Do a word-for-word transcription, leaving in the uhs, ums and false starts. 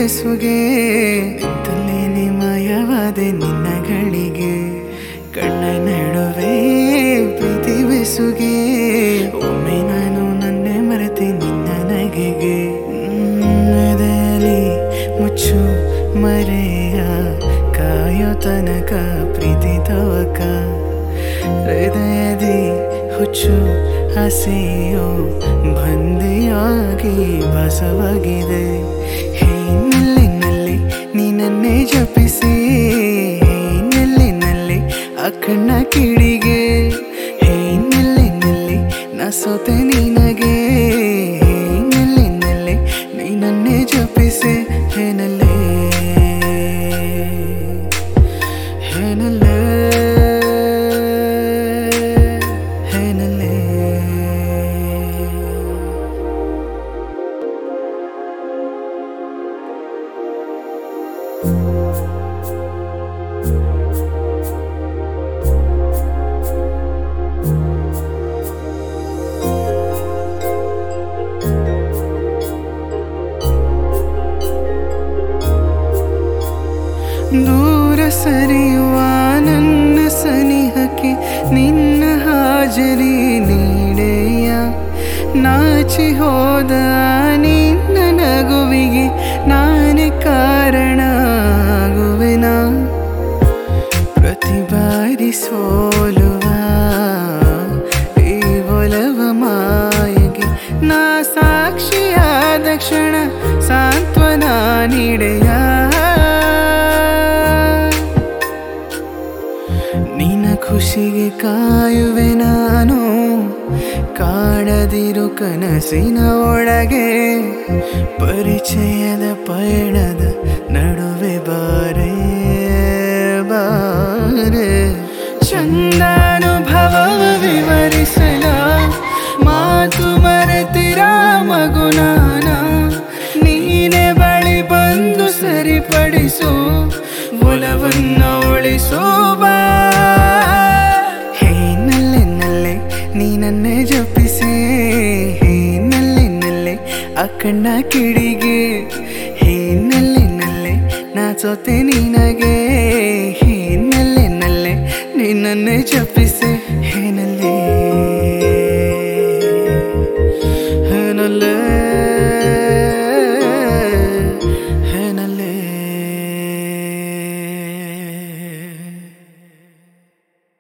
ಬೆಸುಗೆ ನಿಂತಲ್ಲೇನೆ ಮಾಯವಾದೆ ನಿನ್ನಗಳಿಗೆ ಕಣ್ಣ ನಡುವೆ ಪ್ರೀತಿ ಬೆಸುಗೆ ಒಮ್ಮೆ ನಾನು ನನ್ನೆ ಮರೆತೆ ನಿನ್ನ ನಗೆಗೆ ಎದೆಯಲ್ಲಿ ಮುಚ್ಚು ಮರೆಯ ಕಾಯೋ ತನಕ ಪ್ರೀತಿ ತವಕ ಹೃದಯದಿ ಹುಚ್ಚು ಆಸೆಯೋ ಬಂದೆಯಾಗಿ ಭಾಸವಾಗಿದೆ ಹೇ ನೆಲ್ಲಿನಲ್ಲಿ ನೀನನ್ನೇ ಜಪಿಸಿ ಹೇ ನೆಲ್ಲಿನಲ್ಲಿ ಆ ಕಣ್ಣ ಕಿಡಿಗೆ ಹೇ ನೆಲ್ಲಿನಲ್ಲಿ ನಾ ಸೋತೆ ನಿನಗೆ ಹೇ ನೆಲ್ಲಿನಲ್ಲಿ ನೀನನ್ನೇ ಜಪಿಸಿ ಹೇ ನಲ್ಲೇ ಹೇ ನಲ್ಲೇ ದೂರ ಸರಿಯುವ ನನ್ನ ಸನಿಹಕ್ಕೆ ನಿನ್ನ ಹಾಜರಿ ನೀಡೆಯ ನಾಚಿ ಹೋದ ನಿನ್ನ ನಗುವಿಗೆ ನಾನೇ ಕಾರಣ ಆಗುವೆನ ಪ್ರತಿ ಬಾರಿ ಸೋಲುವ ಈ ಒಲವ ಮಾಯಗೆ ನಾ ಸಾಕ್ಷಿಯಾದ ಕ್ಷಣ ಸಾಂತ್ವನ ನೀಡೆಯ ನಿನ್ನ ಖುಷಿಗೆ ಕಾಯುವೆ ನಾನು ಕಾಡದಿರು ಕನಸಿನ ಒಳಗೆ ಪರಿಚಯದ ಪಯಣದ ನಡುವೆ ಬಾರೆ ಬಾರೆ ಚಂದಾನುಭವ ವಿವರಿಸಲ ಮಾತು ಮರೆತಿರ ಮಗುನಾನ ನೀನೆ ಬಳಿ ಬಂದು ಸರಿಪಡಿಸು ಒಲವನ್ನ ಉಳಿಸೋ ಬಾ ಹೇ ನಲ್ಲೆ ನಲ್ಲೆ ನೀನನ್ನೇ ಜಪಿಸಿ ಹೇ ನಲ್ಲೆ ನಲ್ಲೆ ಆ ಕಣ್ಣ ಕಿಡಿಗೆ ಹೇ ನಲ್ಲೆ ನಲ್ಲೆ ನಾ ಸೋತೆ ನಿನಗೆ ಹೇ ನಲ್ಲೆ ನಲ್ಲೆ ನೀನನ್ನೇ ಜಪಿಸಿ ಹೇ ನಲ್ಲೆ